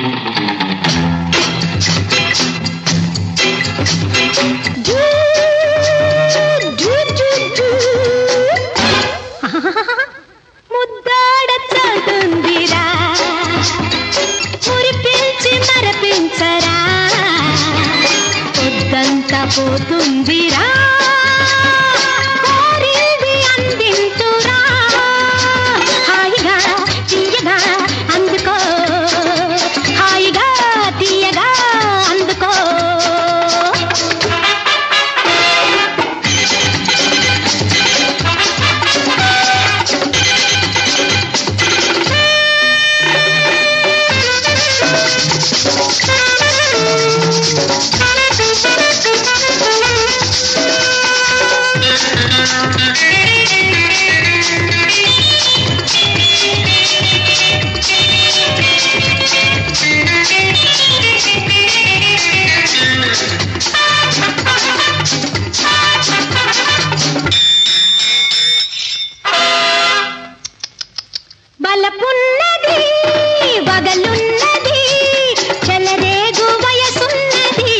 ముద్దాడచ్చాడుందిరా మురిపించి మరపించరా పొద్దంతా పోతుందిరా కోరింది అందింతురా హాయిగా తీయగా అందుకో హాయిగా తీయగా అందుకో బలపున్నది వగలున్నది చెలరేగు వయసున్నది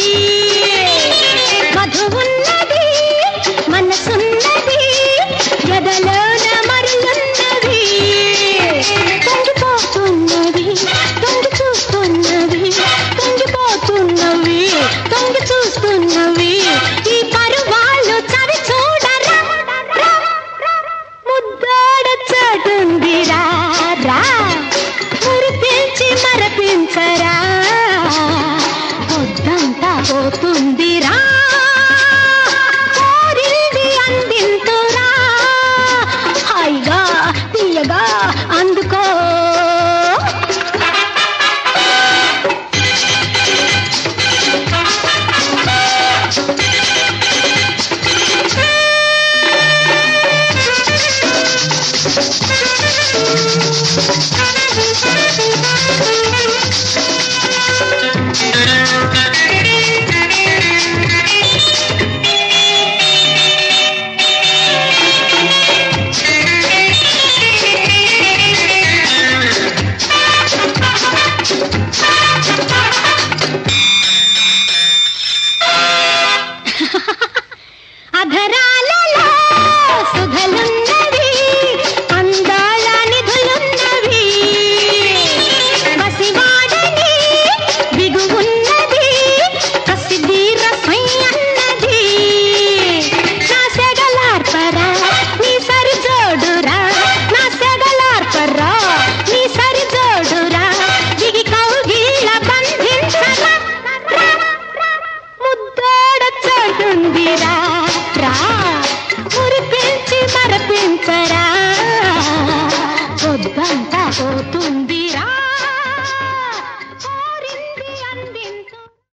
మధువున్నది మనసున్నది ఎదలోన మరులున్నది తొంగిపోతున్నది తొంగి చూస్తున్నవి తొంగిపోతున్నవి తొంగి చూస్తున్నవి ఈ పరువాళ్ళు చవి చూడరా ముద్దాడచ్చాడుందిరా మురిపించి మరపించరా పొద్దంతా పోతుందిరా కోరింది అందింతురా హాయిగా తీయగా అందుకో అధరాలలో సుధలున్నవి అందాల నిధులున్నవి బసివాడని బిగువున్నది కసిదీర సయ్యన్నది నా సెగలార్పరా నీ సరి జోడురా నా సెగలార్పరా నీ సరి జోడురా దిగి కౌగిళ్ళ బంధించరా ముద్దాడచ్చాడుందిరా మురిపించి మరపించరా పొద్దంతా పోతుంది.